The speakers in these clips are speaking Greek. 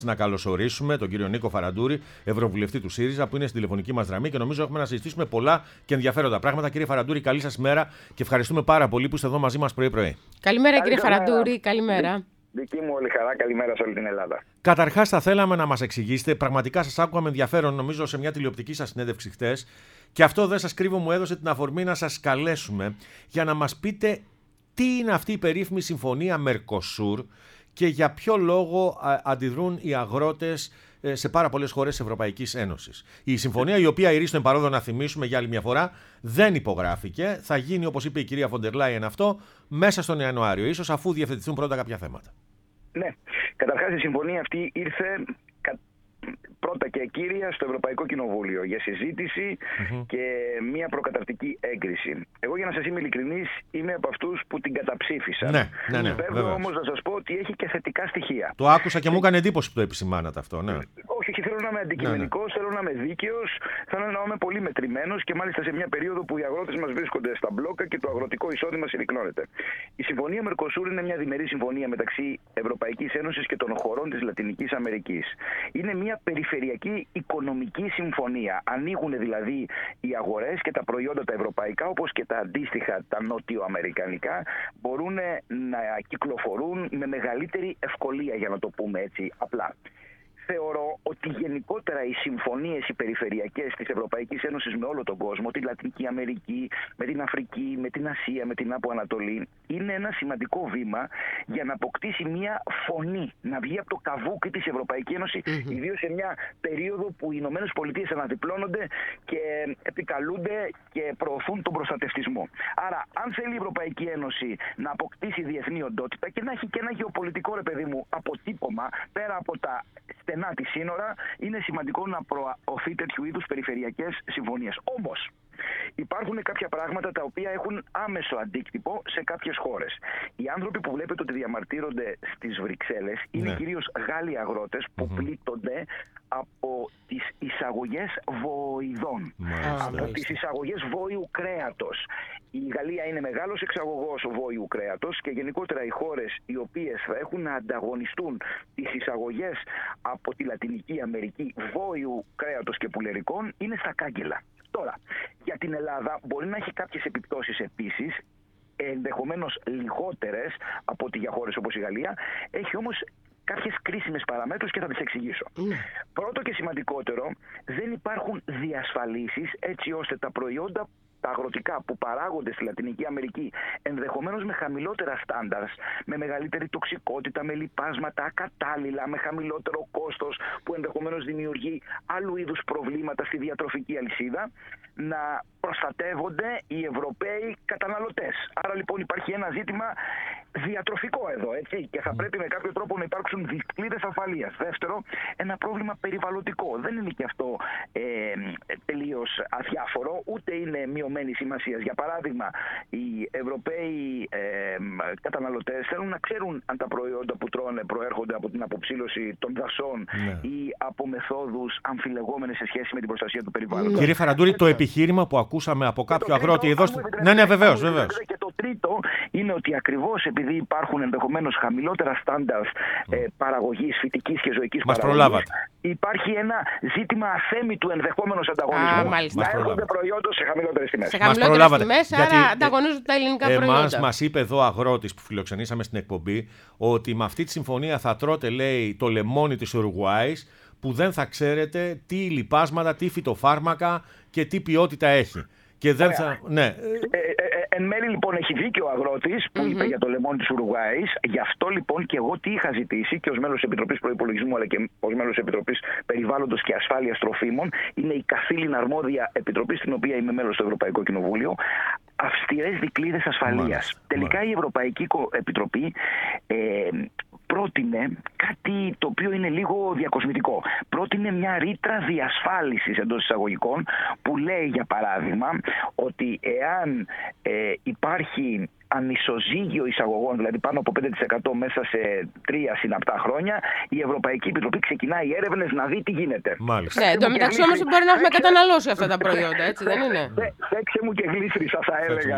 Να καλωσορίσουμε τον κύριο Νίκο Φαραντούρη, Ευρωβουλευτή του ΣΥΡΙΖΑ, που είναι στην τηλεφωνική μας γραμμή και νομίζω έχουμε να συζητήσουμε πολλά και ενδιαφέροντα πράγματα. Κύριε Φαραντούρη, καλή σας μέρα και ευχαριστούμε πάρα πολύ που είστε εδώ μαζί μας πρωί-πρωί. Καλημέρα, κύριε Φαραντούρη, καλημέρα. Δική μου όλη χαρά, καλημέρα σε όλη την Ελλάδα. Καταρχάς, θα θέλαμε να μας εξηγήσετε, πραγματικά σας άκουγα με ενδιαφέρον, νομίζω, σε μια τηλεοπτική σας συνέντευξη χτες, και αυτό δεν σας κρύβω, μου έδωσε την αφορμή να σας καλέσουμε για να μας πείτε τι είναι αυτή η περίφημη συμφωνία Μερκοσούρ και για ποιο λόγο αντιδρούν οι αγρότες σε πάρα πολλές χώρες της Ευρωπαϊκής Ένωσης. Η συμφωνία, η οποία ηρίστον παρόδο να θυμίσουμε για άλλη μια φορά, δεν υπογράφηκε. Θα γίνει, όπως είπε η κυρία Φοντερ Λάιεν, αυτό μέσα στον Ιανουάριο, ίσως αφού διευθετηθούν πρώτα κάποια θέματα. Ναι. Καταρχάς, η συμφωνία αυτή ήρθε πρώτα και κύρια στο Ευρωπαϊκό Κοινοβούλιο για συζήτηση και μια προκαταρτική έγκριση. Εγώ, για να σας είμαι ειλικρινής, είμαι από αυτούς που την καταψήφισαν. Ναι, Βέβαια όμως να σας πω ότι έχει και θετικά στοιχεία. Το άκουσα και μου έκανε εντύπωση που το επισημάνατε αυτό. Ναι. Όχι, θέλω να είμαι αντικειμενικός, θέλω να είμαι δίκαιος, θέλω να είμαι πολύ μετρημένος και μάλιστα σε μια περίοδο που οι αγρότες μας βρίσκονται στα μπλόκα και το αγροτικό εισόδημα συρρυκνώνεται. Η συμφωνία Μερκοσούρ είναι μια διμερή συμφωνία μεταξύ Ευρωπαϊκής Ένωσης και των χωρών της Λατινικής Αμερικής. Είναι μια περιφερειακή οικονομική συμφωνία. Ανοίγουν δηλαδή οι αγορές και τα προϊόντα τα ευρωπαϊκά, όπως και τα αντίστοιχα τα νότιο-αμερικανικά, μπορούν να κυκλοφορούν με μεγαλύτερη ευκολία, για να το πούμε έτσι απλά. Θεωρώ ότι γενικότερα οι συμφωνίες οι περιφερειακές της Ευρωπαϊκής Ένωσης με όλο τον κόσμο, τη Λατινική Αμερική, με την Αφρική, με την Ασία, με την Άπο Ανατολή, είναι ένα σημαντικό βήμα για να αποκτήσει μια φωνή, να βγει από το καβούκι της Ευρωπαϊκή Ένωση, ιδίως σε μια περίοδο που οι Ηνωμένες Πολιτείες αναδιπλώνονται και επικαλούνται και προωθούν τον προστατευτισμό. Άρα, αν θέλει η Ευρωπαϊκή Ένωση να αποκτήσει διεθνή οντότητα και να έχει και ένα γεωπολιτικό, ρε παιδί μου, αποτύπωμα πέρα από τα στενά τη σύνορα, είναι σημαντικό να προωθεί τέτοιου είδους περιφερειακές συμφωνίες. Όμως, υπάρχουν κάποια πράγματα τα οποία έχουν άμεσο αντίκτυπο σε κάποιες χώρες. Οι άνθρωποι που βλέπετε ότι διαμαρτύρονται στις Βρυξέλλες είναι κυρίως Γάλλοι αγρότες που πλήττονται από τις εισαγωγές βοηδών, από τις εισαγωγές βόηου κρέατος. Η Γαλλία είναι μεγάλος εξαγωγός βόηου κρέατος και γενικότερα οι χώρες οι οποίες θα έχουν να ανταγωνιστούν τις εισαγωγές από τη Λατινική Αμερική βόηου κρέατος και πουλερικών είναι στα κάγκελα. Τώρα, για την Ελλάδα μπορεί να έχει κάποιες επιπτώσεις επίσης, ενδεχομένως λιγότερες από ότι για χώρες όπως η Γαλλία, έχει όμως κάποιες κρίσιμες παραμέτρους και θα τις εξηγήσω. Πρώτο και σημαντικότερο, δεν υπάρχουν διασφαλίσεις έτσι ώστε τα προϊόντα τα αγροτικά που παράγονται στη Λατινική Αμερική, ενδεχομένως με χαμηλότερα στάνταρς, με μεγαλύτερη τοξικότητα, με λιπάσματα ακατάλληλα, με χαμηλότερο κόστος που ενδεχομένως δημιουργεί άλλου είδους προβλήματα στη διατροφική αλυσίδα, να προστατεύονται οι Ευρωπαίοι καταναλωτές. Άρα λοιπόν υπάρχει ένα ζήτημα διατροφικό εδώ, έτσι, και θα πρέπει με κάποιο τρόπο να υπάρξουν δικλείδες ασφαλείας. Δεύτερο, ένα πρόβλημα περιβαλλοντικό. Δεν είναι και αυτό τελείως αδιάφορο, ούτε είναι μειωμένη σημασία. Για παράδειγμα, οι Ευρωπαίοι καταναλωτές θέλουν να ξέρουν αν τα προϊόντα που τρώνε προέρχονται από την αποψήλωση των δασών ή από μεθόδους αμφιλεγόμενες σε σχέση με την προστασία του περιβάλλοντος. Κύριε Φαραντούρη, το επιχείρημα που ακούσαμε από κάποιο αγρότη εδώ. Ναι, βεβαίως. Και το τρίτο είναι ότι ακριβώς επειδή υπάρχουν ενδεχομένως χαμηλότερα στάνταρ παραγωγής, φυτικής και ζωικής παραγωγής, υπάρχει ένα ζήτημα αθέμητου ενδεχόμενος ανταγωνισμού. Να έρχονται προϊόντα σε χαμηλότερες τιμές. Σε χαμηλότερες τιμές, άρα ανταγωνίζονται τα ελληνικά προϊόντα. Μας είπε εδώ ο αγρότης που φιλοξενήσαμε στην εκπομπή ότι με αυτή τη συμφωνία θα τρώτε, λέει, το λεμόνι της Ουρουγουάης, που δεν θα ξέρετε τι λιπάσματα, τι φυτοφάρμακα και τι ποιότητα έχει. Και δεν θα. Ναι. Εν μέρει λοιπόν έχει δίκιο ο αγρότης που είπε για το λεμόνι της Ουρουγουάης. Γι' αυτό λοιπόν και εγώ τι είχα ζητήσει και ως μέλος της Επιτροπής Προϋπολογισμού αλλά και ως μέλος της Επιτροπής Περιβάλλοντος και Ασφάλειας Τροφίμων, είναι η καθήλυνα αρμόδια επιτροπή στην οποία είμαι μέλος στο Ευρωπαϊκό Κοινοβούλιο, αυστηρές δικλείδες ασφαλείας. Τελικά η Ευρωπαϊκή Επιτροπή πρότεινε κάτι το οποίο είναι λίγο διακοσμητικό. Πρότεινε μια ρήτρα διασφάλισης εντός εισαγωγικών που λέει, για παράδειγμα, ότι εάν υπάρχει ανισοζύγιο εισαγωγών, δηλαδή πάνω από 5% μέσα σε 3 συναπτά χρόνια, η Ευρωπαϊκή Επιτροπή ξεκινάει έρευνες να δει τι γίνεται. Μάλιστα. Ναι, εντωμεταξύ όμως μπορεί να έχουμε καταναλώσει αυτά τα προϊόντα, έτσι δεν είναι? Θέξε μου και γλύφρισα, θα έλεγα.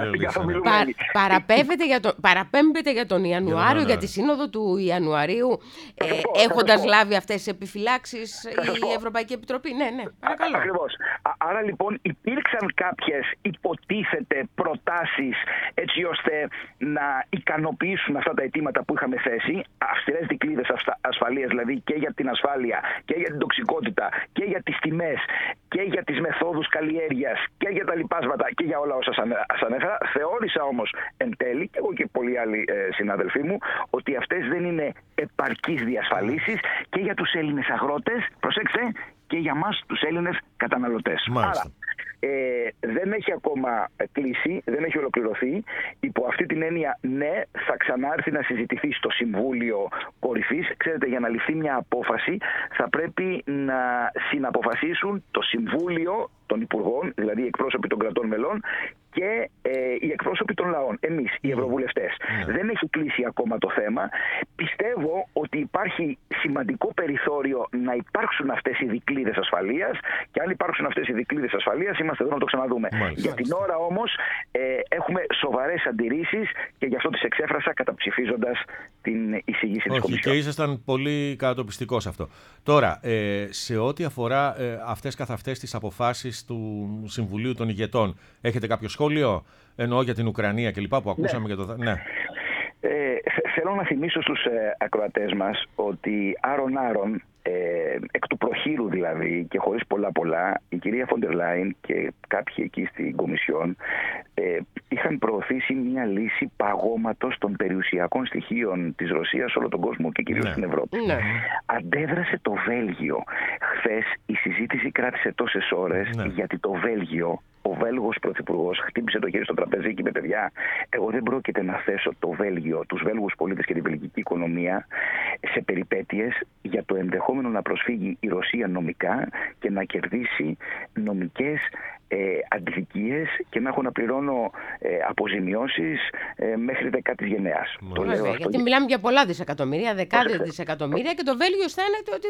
Παραπέμπεται για τον Ιανουάριο, για τη σύνοδο του Ιανουαρίου, έχοντας λάβει αυτές τις επιφυλάξεις η Ευρωπαϊκή Επιτροπή. Ναι, παρακαλώ. Ακριβώς. Άρα λοιπόν υπήρξαν κάποιες υποτίθεται προτάσεις έτσι ώστε να ικανοποιήσουν αυτά τα αιτήματα που είχαμε θέσει, αυστηρές δικλείδες ασφαλείας δηλαδή και για την ασφάλεια και για την τοξικότητα και για τις τιμές και για τις μεθόδους καλλιέργειας και για τα λοιπάσματα και για όλα όσα σας ανέφερα. Θεώρησα όμως εν τέλει, και εγώ και πολλοί άλλοι συνάδελφοί μου, ότι αυτές δεν είναι επαρκείς διασφαλίσεις και για τους Έλληνες αγρότες, προσέξτε, και για μας τους Έλληνες καταναλωτές. Μάλιστα. Άρα δεν έχει ακόμα κλείσει, δεν έχει ολοκληρωθεί. Υπό αυτή την έννοια, ναι, θα ξανάρθει να συζητηθεί στο Συμβούλιο Κορυφής. Ξέρετε, για να ληφθεί μια απόφαση θα πρέπει να συναποφασίσουν το Συμβούλιο των Υπουργών, δηλαδή οι εκπρόσωποι των κρατών μελών και οι εκπρόσωποι των λαών, εμείς οι ευρωβουλευτές. Δεν έχει κλείσει ακόμα το θέμα. Πιστεύω ότι υπάρχει σημαντικό περιθώριο να υπάρξουν αυτές οι δικλείδες ασφαλείας και αν υπάρξουν αυτές οι δικλείδες ασφαλείας είμαστε εδώ να το ξαναδούμε. Για την ώρα όμως έχουμε σοβαρές αντιρρήσεις και γι' αυτό τις εξέφρασα καταψηφίζοντας την εισηγήση της Κομισιόν. Και ήσασταν πολύ κατατοπιστικός αυτό. Τώρα, σε ό,τι αφορά αυτές καθ' αυτές τις αποφάσεις του Συμβουλίου των Ηγετών, έχετε κάποιο σχόλιο? Εννοώ για την Ουκρανία και λοιπά που ακούσαμε και το... Ναι. Θέλω να θυμίσω στους ακροατές μας ότι άρον εκ του προχείρου δηλαδή και χωρίς πολλά, η κυρία Φόντερ Λάιν και κάποιοι εκεί στην Κομισιόν είχαν προωθήσει μια λύση παγώματος των περιουσιακών στοιχείων της Ρωσίας σε όλο τον κόσμο και κυρίως στην Ευρώπη. Αντέδρασε το Βέλγιο. Χθες η συζήτηση κράτησε τόσες ώρες γιατί το Βέλγιο, ο Βέλγος Πρωθυπουργός χτύπησε το χέρι στο τραπέζι και είπε: παιδιά, εγώ δεν πρόκειται να θέσω το Βέλγιο, τους Βέλγους πολίτες και την βελγική οικονομία σε περιπέτειες για το ενδεχόμενο να προσφύγει η Ρωσία νομικά και να κερδίσει νομικές αντιδικίες και να έχω να πληρώνω αποζημιώσεις μέχρι 10ης γενεάς. Γιατί μιλάμε για πολλά δισεκατομμύρια, δεκάδες δισεκατομμύρια και το Βέλγιο αισθάνεται ότι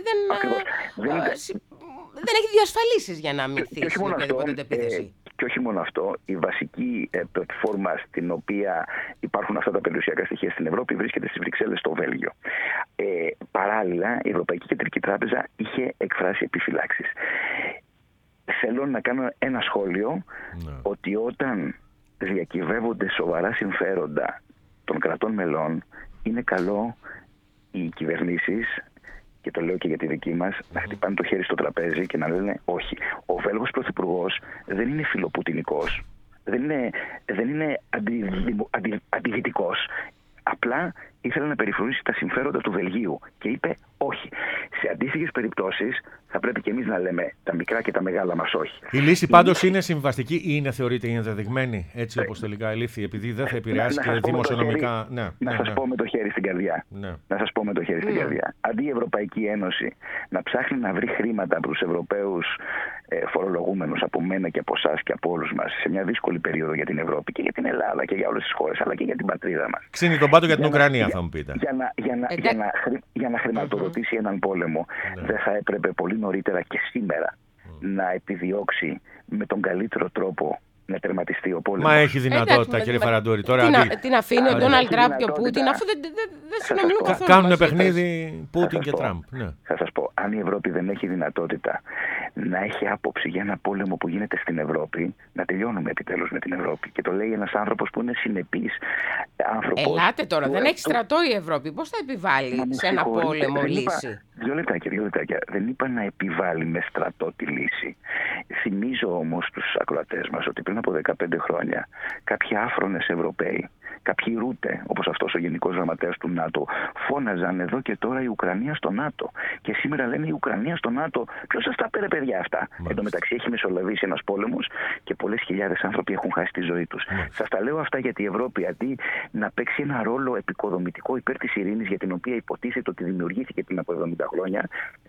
δεν έχει διασφαλίσεις για να αμυνθεί στην οποιαδήποτε επίθεση. Και όχι μόνο αυτό, η βασική πλατφόρμα στην οποία υπάρχουν αυτά τα περιουσιακά στοιχεία στην Ευρώπη βρίσκεται στις Βρυξέλλες, στο Βέλγιο. Παράλληλα, η Ευρωπαϊκή Κεντρική Τράπεζα είχε εκφράσει επιφυλάξεις. Θέλω να κάνω ένα σχόλιο ότι όταν διακυβεύονται σοβαρά συμφέροντα των κρατών μελών, είναι καλό οι κυβερνήσεις, και το λέω και για τη δική μας, να χτυπάνε το χέρι στο τραπέζι και να λένε όχι. Ο Βέλγος Πρωθυπουργός δεν είναι φιλοπουτινικός, δεν είναι αντιδυτικός. Απλά ήθελε να περιφρονήσει τα συμφέροντα του Βελγίου και είπε όχι. Σε αντίστοιχες περιπτώσεις θα πρέπει και εμείς να λέμε τα μικρά και τα μεγάλα μας όχι. Η λύση πάντως είναι συμβαστική ή θεωρείται ενδεδειγμένη έτσι όπως τελικά ελήφθη, επειδή δεν θα επηρεάσει και δημοσιονομικά. Να σας πω με το χέρι στην καρδιά. Να σας πω με το χέρι στην καρδιά. Αντί η Ευρωπαϊκή Ένωση να ψάχνει να βρει χρήματα από τους Ευρωπαίους φορολογούμενους, από μένα και από εσάς και από όλους μας, σε μια δύσκολη περίοδο για την Ευρώπη και για την Ελλάδα και για όλες τις χώρες, αλλά και για την πατρίδα μας. Ξύνει τον πάτο για την Ουκρανία, θα μου πείτε. Για να χρηματοδοτήσει έναν πόλεμο, δεν θα έπρεπε πολύ νωρίτερα και σήμερα να επιδιώξει με τον καλύτερο τρόπο να τερματιστεί ο πόλεμος? Μα έχει δυνατότητα, κύριε Φαραντούρη. Την αφήνει ο Ντόναλντ Τραμπ και ο Πούτιν, αφού δεν συνομιλούν καθόλου. Κάνουν παιχνίδι Πούτιν και Τραμπ. Θα σας πω, αν η Ευρώπη δεν έχει δυνατότητα να έχει άποψη για ένα πόλεμο που γίνεται στην Ευρώπη, να τελειώνουμε επιτέλους με την Ευρώπη. Και το λέει ένας άνθρωπος που είναι συνεπής άνθρωπος. Ελάτε τώρα, δεν έχει στρατό η Ευρώπη. Πώς θα επιβάλλει σε ένα πόλεμο λύση? Δύο λεπτάκια. Δεν είπα να επιβάλλει με στρατό τη λύση. Θυμίζω όμως στους ακροατές μας ότι πριν από 15 χρόνια κάποιοι άφρονες Ευρωπαίοι, κάποιοι Ρούτε, όπως αυτός ο Γενικός Γραμματέας του ΝΑΤΟ, φώναζαν εδώ και τώρα η Ουκρανία στο ΝΑΤΟ. Και σήμερα λένε η Ουκρανία στο ΝΑΤΟ. Ποιος σας τα πήρε, παιδιά, αυτά? Εν τω μεταξύ έχει μεσολαβήσει ένας πόλεμος και πολλές χιλιάδες άνθρωποι έχουν χάσει τη ζωή τους. Σας τα λέω αυτά γιατί η Ευρώπη, αντί να παίξει ένα ρόλο επικοδομητικό υπέρ της ειρήνης, για την οποία υποτίθεται ότι δημιουργήθηκε πριν από 70 χρόνια,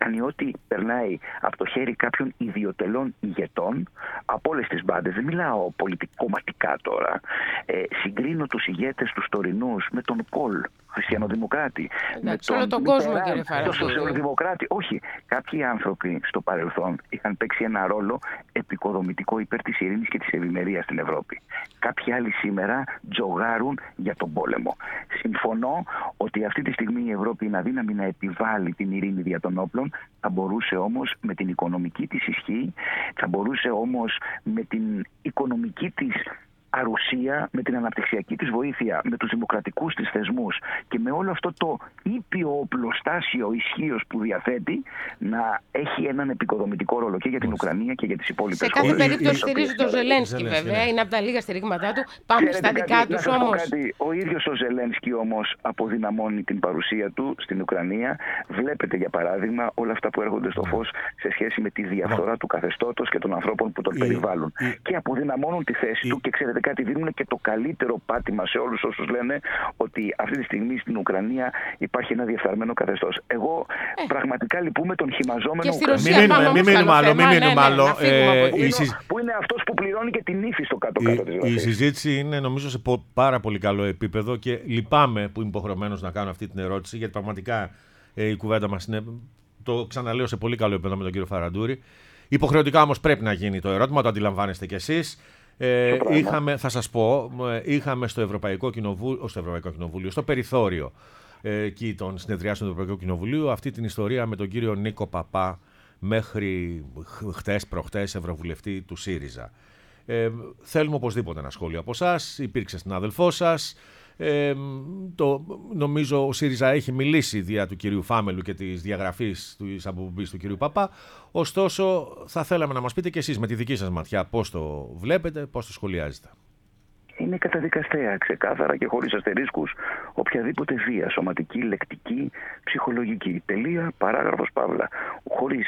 κάνει ό,τι περνάει από το χέρι κάποιων ιδιωτελών ηγετών από όλες τις μπάντες. Δεν μιλάω πολιτικοματικά τώρα. Συγκρίνω τους ηγέτες τους τωρινούς με τον Κολ, χριστιανοδημοκράτη. Εντάξει, όλο τον κόσμο, κύριε Φαραντούρη. Τον σοσιαλδημοκράτη. Όχι. Κάποιοι άνθρωποι στο παρελθόν είχαν παίξει ένα ρόλο επικοδομητικό υπέρ της ειρήνης και της ευημερίας στην Ευρώπη. Κάποιοι άλλοι σήμερα τζογάρουν για τον πόλεμο. Συμφωνώ ότι αυτή τη στιγμή η Ευρώπη είναι αδύναμη να επιβάλλει την ειρήνη δια των όπλων. Θα μπορούσε όμως με την οικονομική της ισχύ, θα μπορούσε όμως με την οικονομική της αρουσία, με την αναπτυξιακή της βοήθεια, με τους δημοκρατικούς της θεσμούς και με όλο αυτό το ήπιο οπλοστάσιο ισχύος που διαθέτει, να έχει έναν επικοδομητικό ρόλο και για την Ουκρανία και για τις υπόλοιπες χώρες. Σε κάθε περίπτωση στηρίζει τον Ζελένσκι, βέβαια. Είναι από τα λίγα στηρίγματά του. Πάμε στα δικά τους όμως. Ο ίδιος ο Ζελένσκι όμως αποδυναμώνει την παρουσία του στην Ουκρανία. Βλέπετε, για παράδειγμα, όλα αυτά που έρχονται στο φως σε σχέση με τη διαφθορά του καθεστώτος και των ανθρώπων που τον περιβάλλουν. Και αποδυναμώνουν τη θέση του και ξέρετε κάτι, δίνουν και το καλύτερο πάτημα σε όλους όσους λένε ότι αυτή τη στιγμή στην Ουκρανία υπάρχει ένα διεφθαρμένο καθεστώς. Εγώ πραγματικά λυπούμαι τον χυμαζόμενο Ουκρανία. Μην μείνουμε άλλο. Που είναι αυτός που πληρώνει και την ύφη στο κάτω-κάτω της Ρωσίας. Η συζήτηση είναι, νομίζω, σε πάρα πολύ καλό επίπεδο και λυπάμαι που είμαι υποχρεωμένος να κάνω αυτή την ερώτηση, γιατί πραγματικά η κουβέντα μας είναι, το ξαναλέω, σε πολύ καλό επίπεδο με τον κύριο Φαραντούρη. Υποχρεωτικά όμως πρέπει να γίνει το ερώτημα, το αντιλαμβάνεστε κι εσείς. Θα σας πω, είχαμε στο Ευρωπαϊκό Κοινοβούλιο, στο περιθώριο εκεί των συνεδριάσεων του Ευρωπαϊκού Κοινοβουλίου, αυτή την ιστορία με τον κύριο Νίκο Παπά, μέχρι προχτές ευρωβουλευτή του ΣΥΡΙΖΑ. Θέλουμε οπωσδήποτε ένα σχόλιο από εσάς. Υπήρξε συνάδελφός σας. Νομίζω ο ΣΥΡΙΖΑ έχει μιλήσει δια του κυρίου Φάμελου και της διαγραφής της αποπομπής του κυρίου Παπά. Ωστόσο, θα θέλαμε να μας πείτε και εσείς με τη δική σας ματιά πώς το βλέπετε, πώς το σχολιάζετε. Είναι καταδικαστέα, ξεκάθαρα και χωρίς αστερίσκους, οποιαδήποτε βία, σωματική, λεκτική, ψυχολογική. Τελεία, παράγραφος, παύλα. Χωρίς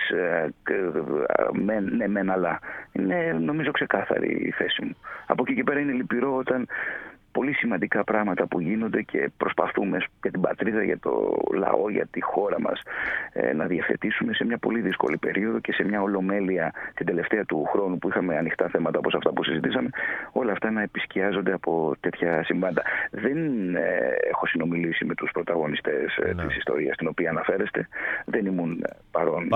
ναι, μεν, αλλά. Είναι, νομίζω, ξεκάθαρη η θέση μου. Από εκεί και πέρα είναι λυπηρό όταν πολύ σημαντικά πράγματα που γίνονται και προσπαθούμε για την πατρίδα, για το λαό, για τη χώρα μας να διευθετήσουμε σε μια πολύ δύσκολη περίοδο και σε μια ολομέλεια την τελευταία του χρόνου που είχαμε ανοιχτά θέματα όπως αυτά που συζητήσαμε, όλα αυτά να επισκιάζονται από τέτοια συμβάντα. Δεν έχω συνομιλήσει με τους πρωταγωνιστές της ιστορίας στην οποία αναφέρεστε. Δεν ήμουν παρόν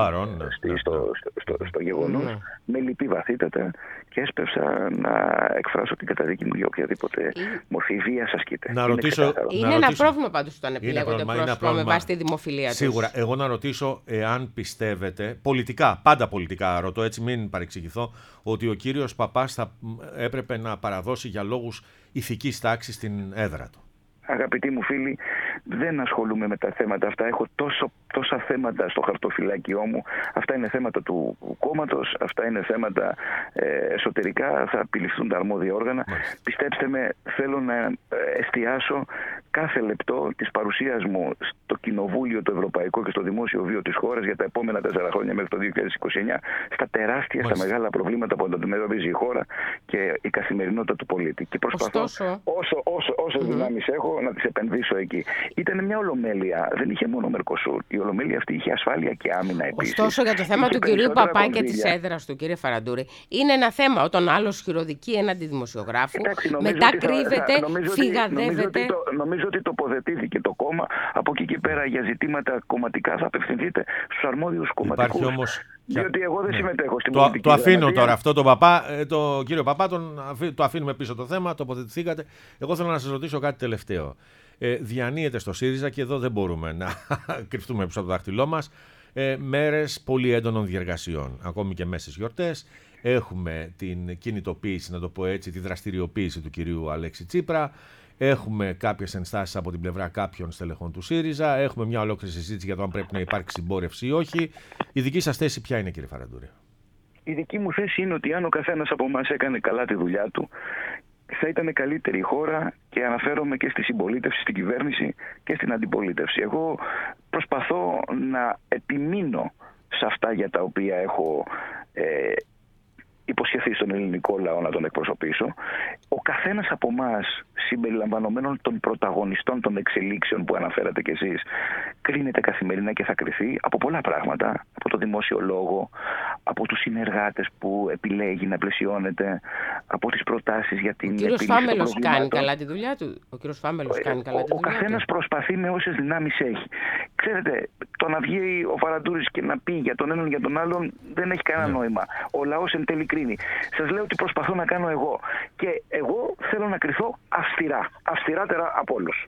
στο γεγονός. Με λυπεί βαθύτατα και έσπευσα να εκφράσω την καταδίκη μου για οποιαδήποτε μορφή βίας ασκείται. Είναι ένα πρόβλημα πάντως όταν επιλέγονται πρόσωπα με βάση τη δημοφιλία τους. Σίγουρα. Εγώ να ρωτήσω εάν πιστεύετε, πολιτικά, πάντα πολιτικά ρωτώ, έτσι μην παρεξηγηθώ, ότι ο κύριος Παπάς θα έπρεπε να παραδώσει για λόγους ηθικής τάξης την έδρα του. Αγαπητοί μου φίλοι, δεν ασχολούμαι με τα θέματα αυτά. Έχω τόσα θέματα στο χαρτοφυλάκιό μου. Αυτά είναι θέματα του κόμματος, αυτά είναι θέματα εσωτερικά, θα επιληφθούν τα αρμόδια όργανα. Πιστέψτε με, θέλω να εστιάσω κάθε λεπτό της παρουσίας μου στο Κοινοβούλιο, το Ευρωπαϊκό και στο δημόσιο βίο της χώρας για τα επόμενα 4 χρόνια μέχρι το 2029, στα τεράστια, στα μεγάλα προβλήματα που αντιμετωπίζει η χώρα και η καθημερινότητα του πολίτη. Και προσπαθώ όσο δυνάμεις έχω να τις επενδύσω εκεί. Ήταν μια ολομέλεια, δεν είχε μόνο Μερκοσούρ. Η ολομέλεια αυτή είχε ασφάλεια και άμυνα επίσης. Ωστόσο, για το θέμα του κυρίου Παπά και της έδρας του, κύριε Φαραντούρη, είναι ένα θέμα όταν άλλος χειροδικεί έναντι δημοσιογράφου, μετά κρύβεται, φυγαδεύεται. Νομίζω ότι τοποθετήθηκε το κόμμα. Από εκεί και πέρα για ζητήματα κομματικά θα απευθυνθείτε στους αρμόδιους κομματικούς. Διότι εγώ δεν συμμετέχω στην πολιτική. Το αφήνω τώρα αυτό το κύριο Παπά, το αφήνουμε πίσω το θέμα, τοποθετηθήκατε. Εγώ θέλω να σας ρωτήσω κάτι τελευταίο. Διανύεται στο ΣΥΡΙΖΑ, και εδώ δεν μπορούμε να κρυφτούμε πίσω από το δάχτυλό μας, μέρες πολύ έντονων διεργασιών, ακόμη και μέσα στις γιορτές. Έχουμε την κινητοποίηση, να το πω έτσι, τη δραστηριοποίηση του κυρίου Αλέξη Τσίπρα. Έχουμε κάποιες ενστάσεις από την πλευρά κάποιων στελεχών του ΣΥΡΙΖΑ. Έχουμε μια ολόκληρη συζήτηση για το αν πρέπει να υπάρξει συμπόρευση ή όχι. Η δική σας θέση ποια είναι, κύριε Φαραντούρη? Η δική μου θέση είναι ότι αν ο καθένας από εμάς έκανε καλά τη δουλειά του, θα ήταν καλύτερη η χώρα, και αναφέρομαι και στη συμπολίτευση, στην κυβέρνηση και στην αντιπολίτευση. Εγώ προσπαθώ να επιμείνω σε αυτά για τα οποία έχω υποσχεθεί στον ελληνικό λαό να τον εκπροσωπήσω. Ο καθένας από εμάς, συμπεριλαμβανομένων των πρωταγωνιστών των εξελίξεων που αναφέρατε κι εσείς, κρίνεται καθημερινά και θα κριθεί από πολλά πράγματα. Από το δημόσιο λόγο, από τους συνεργάτες που επιλέγει να πλαισιώνεται, από τις προτάσεις για την επίλυση των προβλημάτων. Ο κύριος Φάμελος κάνει καλά τη δουλειά του. Ο καθένας προσπαθεί με όσες δυνάμεις έχει. Ξέρετε, το να βγει ο Βαραντούρης και να πει για τον έναν για τον άλλον δεν έχει κανένα νόημα. Ο λαός εν τέλει κρίνει. Σας λέω ότι προσπαθώ να κάνω εγώ. Και εγώ θέλω να κριθώ αυστηρά. Αυστηράτερα από όλους.